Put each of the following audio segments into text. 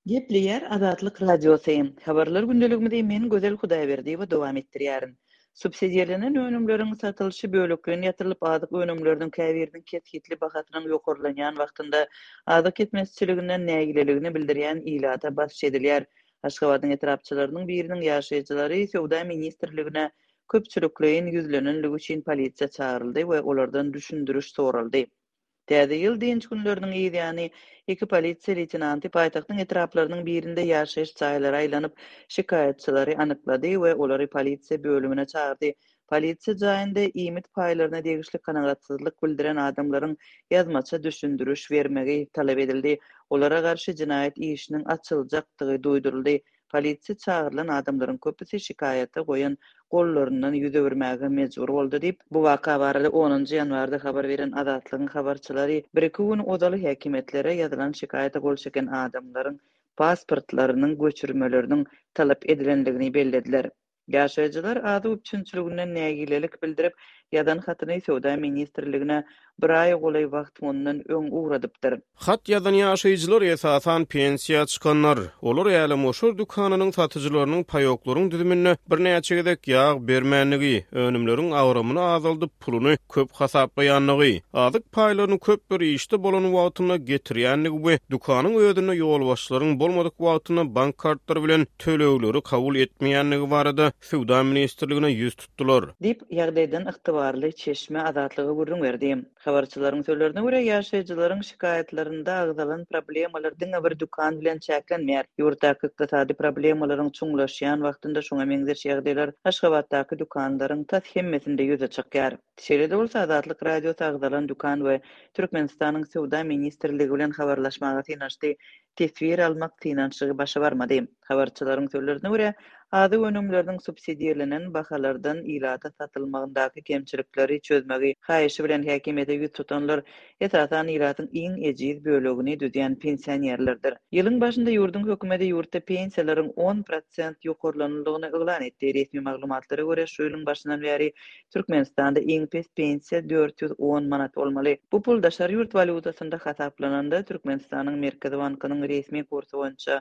Gepleýär Azatlyk radiosyň. Habarlar gündeligimizde men Gözel Hudaýberdi we dowam etdirýärin. Subsidiýalenen önümleriň satylşy böleklerine ýatyrylyp azyk önümleriniň käbiriniň ketgitli bahatynyň ýokarlanýan wagtynda azyk etmezçiliginden nägileligini bildirýän ilata baş edilýär. Aşgabatyň etrapçylarynyň biriniň ýaşaýjylary Sowda ministrligine köpçülikleýin ýüzlenenligi üçin polisiýa çağryldy we olardan düşündürüş soraldy. Täze ýyl dinç günleriniň ýyly iki polisiýa leytenanty paýtagtyň etraplarynyň birinde ýaşaýyş çaýlary aýlanyp şikaýetçilary anyklady we olary polisiýa bölümine çağırdy. Polisiýa jaýynda iýmit paýlaryna degişli kanagatsyzlyk bildiren adamlaryň ýazmaça düşündürüş bermegi talap edildi. Olara garşy jinaýat işiniň açyljakdygy duýduruldy. Polisiýa çağırılan adamlaryň köpüsi şikaýata goýan gollaryndan ýüze bermäge mejbur boldy diýip bu waka barada 10-njy ýanwarda habar beren Azatlygyň habarçylary bir-iki gün odaly häkimetlere ýazylan şikaýata gol çeken adamlaryň pasportlarynyň göçürmeleriniň talap edilendigini bellediler. Ýaşaýjylar ady üçinçiliginden nägilelik bildirip ýadan hatyny Sowda ministrligine bir ay golay wagt mundan öň uğradypdyr. Hat ýazan ýaşaýjylar esasan pensiýa çykanlar. Olar ýaly moşur dukanynyň satyjylarynyň paýoklaryň düzümine bir näçe gedek ýag bermänligi, önümleriň awramyny azaldyp puluny köp hasaplaýanlygy, azyk paýlaryny köp bir işde bolan wagtyna getirýänligi we dukanyň ödüne ýol başlaryň bolmadyk wagtyna bank kartlary bilen tölegleri kabul etmeýänligi barada Sowda ministrligine ýüz tutdular. Dip ýagdaýdan ygtybarly çeşme azatlygy gurrun berdi. Habarçylaryň sözlerine görä ýaşaýjylaryň şikaýetlerinde agzalan problemalar diňe bir dukan bilen çäklenmeýär. Ýurtdaky ykdysady problemalaryň çuňlaşýan wagtynda şoňa meňzeş ýagdaýlar Aşgabatdaky dukanlaryň tas hemmesinde ýüze çykýar. Şeýle bolsa Azatlyk radiosy agzalan dukan we Türkmenistanyň Sowda ministrligi bilen habarlaşmaga synaşdy. Tesbir almak synançygy başa barmady. Habarçylaryň sözlerine görä ady önümleriniň subsidiýalenen bahalardan ilata satylmagyndaky kemçilikleri çözmegi haýyşy bilen häkimete ýüz tutanlar esasan ilatyň iň ejiz bölegini düzýän pensionerlerdir. Ýylyň başynda ýurdun hökümeti ýurtda pensiýalaryň 10% ýokarlanyldygyny eglan etdi. Resmi maglumatlary görä şu ýylyň başyndan bäri Türkmenistanda iň pes pensiýa 410 manat bolmaly. Bu pul daşary ýurt valutasynda hasaplananda Türkmenistanyň Merkezi bankynyň resmi kursy boýunça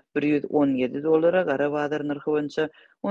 $117, gara bazar narhy boýunça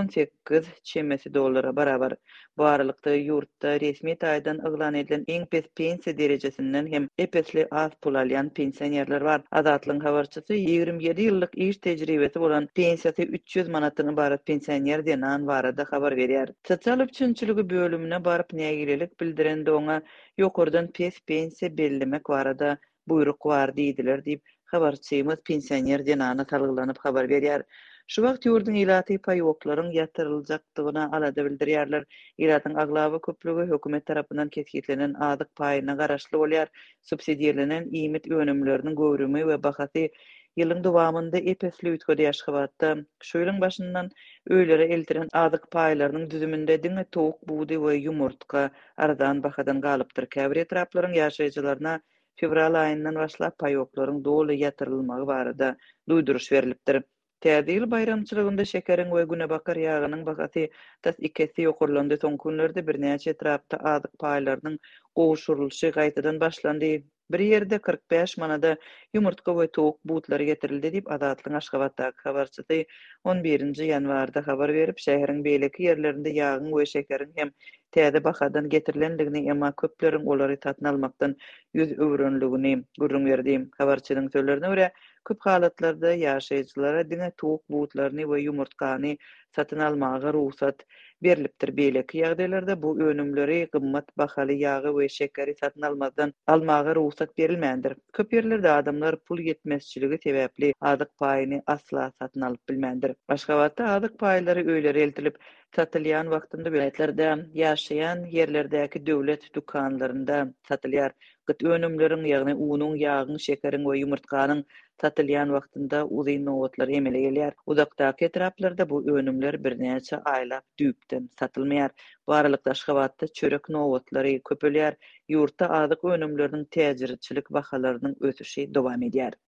18 çemesi dollara barabar. Bu aralykda ýurtda resmi taýdan eglan edilen iň pes pensiýa derejesinden hem epesli az pul alýan pensionerler bar. Azatlygyň habarçysy 27 ýyllyk iş tejribesi bolan pensiýasy 300 manatdan ibaret pensioner denan barada habar berýär. Sosial üçinçiligi bölümine barıp nägilelik bildirende oňa ýokurdan pes pensiýa bellemek barada buyruk bar diýdiler diýip habarçymyz pensioner denana talgylanyp habar berýär. Şu wagt ýurdun ilaty paýoklaryň ýatyryljakdygyna alada bildirýärler. Ilatyň aglaby köplügi hökümet tarapyndan kesgitlenen azyk paýyna garaşly bolýar. Subsidiýalenen iýmit önümleriniň göwrümi we bahasy ýylyň dowamında epesli ütgede ýaşgabatda. Şu ýylyň başyndan öýlere eltiren azyk paýlarynyň düzüminde diňe towuk, buğdy we ýumurtka aradan bahadan galypdyr. Käbir etraplaryň ýaşaýjylaryna fevral aýyndan başlap paýoklaryň doly ýatyrylmagy barada duýduruş berilipdir. Täze ýyl bayramçylygynda şekeriň we günebakar ýagynyň bahasy tas ikisi ýokurlandy. Soň günlerde birnäçe etrapda azyk paýlarynyň gowşurylyşy gaýtadan başlandy. Bir ýerde 45 manada ýumurtka we towuk butlary getirildi diýip Azatlygyň Aşgabatdaky habarçysy 11-nji ýanwarda habar berip şäheriň beýleki ýerlerinde ýagyň we şekeriň hem täze bahadan getirilendigini emma köpleriň olary tatyn almakdan ýüz öwrenligini gurrun berdi. Habarçynyň sözlerine görä köp halatlarda ýaşaýjylara diňe towuk butlaryny we ýumurtkany satyn almaga ruhsat berilipdir. Beýleki ýagdaýlarda bu önümleri gymmat bahaly ýagy we şekeri satyn almaga ruhsat berilmändir. Köp ýerlerde adamlar pul ýetmezçiligi sebäpli azyk paýyny asla satyn alyp bilmändir. Aşgabatda azyk paýlary öýlere eltilip satylýan wagtynda beýletlerde ýaşaýan ýerlerdäki döwlet dukanlarynda satylýar. Gyt önümleriň ýagny unuň, ýagyň, şekeriň we ýumurtkanyň satylýan wagtynda uzy nowatlar emele gelýär. Uzakdaky etraplarda bu önümler birnäçe aýlap düýpden satylmaýar. Bu aralykda Aşgabatda çörek nowatlary köpelýär. Ýurtda azyk önümleriniň täzirçilik bahalarynyň ösüşi dowam edýär.